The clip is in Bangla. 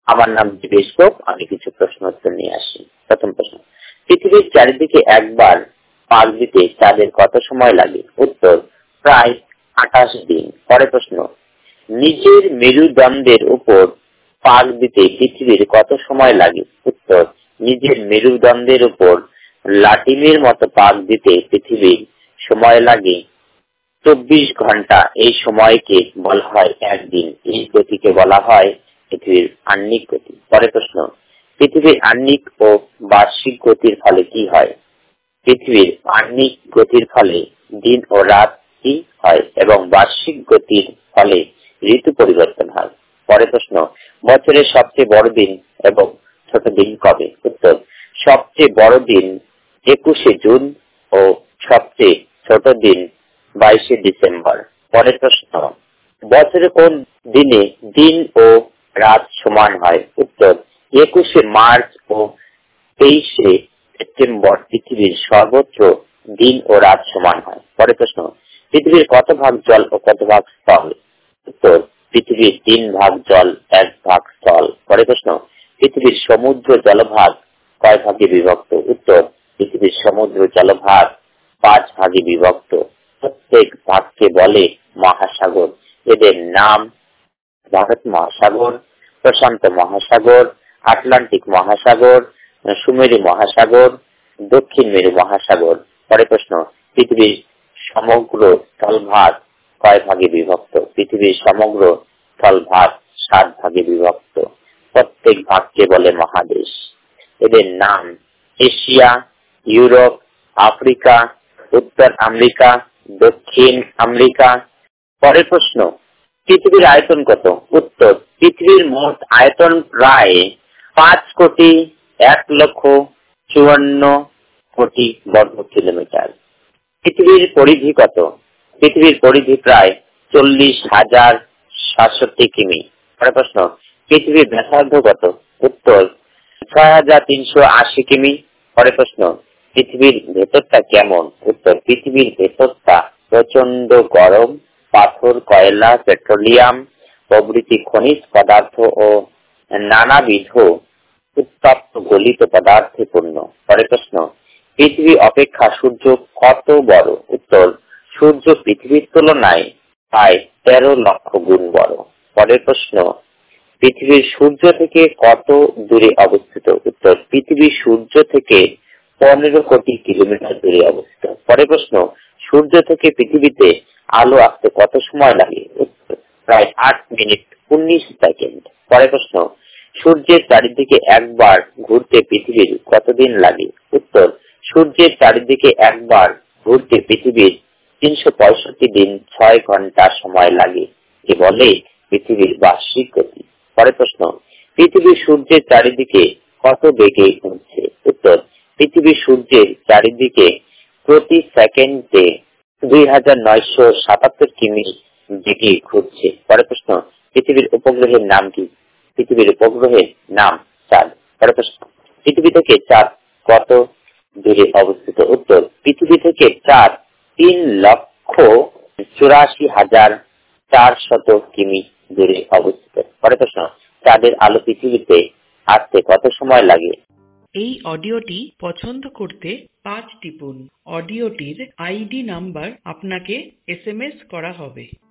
আমার নাম দিবেশ গোপ। আমি কিছু প্রশ্ন উত্তর নিয়ে আসি। প্রথম প্রশ্ন, পৃথিবীর চারিদিকে একবার পাক দিতে চাঁদের কত সময় লাগে? উত্তর, প্রায় 28 দিন। পরের প্রশ্ন, নিজের মেরুদণ্ডের উপর পাক দিতে পৃথিবীর কত সময় লাগে? উত্তর, নিজের মেরুদণ্ডের উপর লাটিমের মতো পাক দিতে পৃথিবীর সময় লাগে 24 ঘন্টা। এই সময়কে বলা হয় একদিন। এই গতিকে বলা হয় পৃথিবীর আহ্নিক গতি। পরের প্রশ্ন, পৃথিবীর আহ্নিক ও বার্ষিক গতির ফলে কি হয়? পৃথিবীর আহ্নিক গতির ফলে দিন ও রাত কি হয় এবং বার্ষিক গতির ফলে ঋতু পরিবর্তন হয়। পরের প্রশ্ন, বছরের সবচেয়ে বড় দিন এবং ছোট দিন কবে? উত্তর, সবচেয়ে বড় দিন 21শে জুন ও সবচেয়ে ছোট দিন 22শে ডিসেম্বর। পরের প্রশ্ন, বছরে কোন দিনে দিন ও রাত সমান হয়? উত্তর, 21শে মার্চ ও 23শে সেপ্টেম্বর পৃথিবীর সর্বত্র দিন ও রাত সমান হয়। পরের প্রশ্ন, পৃথিবীর কত ভাগ জল ও কত ভাগ স্থল? উত্তর, পৃথিবীর 3 ভাগ জল, 1 ভাগ স্থল। পরের প্রশ্ন, পৃথিবীর সমুদ্র জলভাগ কয় ভাগে বিভক্ত? উত্তর, পৃথিবীর সমুদ্র জলভাগ 5 ভাগে বিভক্ত। প্রত্যেক ভাগকে বলে মহাসাগর। এদের নাম ভারত মহাসাগর, প্রশান্ত মহাসাগর, আটলান্টিক মহাসাগর, সুমেরু মহাসাগর, দক্ষিণ মেরু মহাসাগর। পরের প্রশ্ন, পৃথিবীর সমগ্র স্থলভাগ কয় ভাগে বিভক্ত? পৃথিবীর সমগ্র স্থলভাগ 7 ভাগে বিভক্ত। প্রত্যেক ভাগকে বলে মহাদেশ। এদের নাম এশিয়া, ইউরোপ, আফ্রিকা, উত্তর আমেরিকা, দক্ষিণ আমেরিকা। পরের প্রশ্ন, পৃথিবীর আয়তন কত? উত্তর, পৃথিবীর মোট আয়তন প্রায় 5,51,54,00,00,000 বর্গ কিলোমিটার। পৃথিবীর পরিধি কত? পৃথিবীর পরিধি প্রায় 40,067 কিমি। পরের প্রশ্ন, পৃথিবীর ব্যাসার্ধ কত? উত্তর, 6,380 কিমি। পরের প্রশ্ন, পৃথিবীর ভেতরটা কেমন? উত্তর, পৃথিবীর ভেতরটা প্রচন্ড গরম। পাথর, কয়লা, পেট্রোলিয়াম প্রভৃতি খনিজ পদার্থ ও নানাবিধ উত্তপ্ত গলিত পদার্থে পূর্ণ। পরের প্রশ্ন, পৃথিবী অপেক্ষা সূর্য কত বড়? উত্তর, সূর্য পৃথিবীর তুলনায় প্রায় 13 লক্ষ গুণ বড়। পরের প্রশ্ন, পৃথিবীর সূর্য থেকে কত দূরে অবস্থিত? উত্তর, পৃথিবী সূর্য থেকে 15 কোটি কিলোমিটার দূরে অবস্থিত। পরের প্রশ্ন, সূর্য থেকে পৃথিবীতে আলো আসতে কত সময় লাগে? উত্তর, প্রায় 8 মিনিট 19 সেকেন্ড। পরের প্রশ্ন, সূর্যের চারিদিকে একবার ঘুরতে পৃথিবীর কতদিন লাগে? উত্তর, সূর্যের চারিদিকে একবার ঘুরতে পৃথিবীর 365 দিন 6 ঘন্টা সময় লাগে। এ বলে পৃথিবীর বার্ষিক গতি। পরের প্রশ্ন, পৃথিবী সূর্যের চারিদিকে কত বেগে ঘুরছে? উত্তর, পৃথিবী সূর্যের চারিদিকে প্রতি সেকেন্ডে 2,977 কিমি বেগে ঘুরছে। পরের প্রশ্ন, পৃথিবীর উপগ্রহের নাম কি? পৃথিবীর উপগ্রহের নাম চাঁদ। পরের প্রশ্ন, পৃথিবী থেকে চাঁদ কত দূরে অবস্থিত? উত্তর, পৃথিবী থেকে চাঁদ 3,84,400 কিমি দূরে অবস্থিত। পরের প্রশ্ন, চাঁদের আলো পৃথিবীতে আসতে কত সময় লাগে? এই অডিওটি পছন্দ করতে 5 টিপুন। অডিওটির আইডি নাম্বার আপনাকে SMS করা হবে।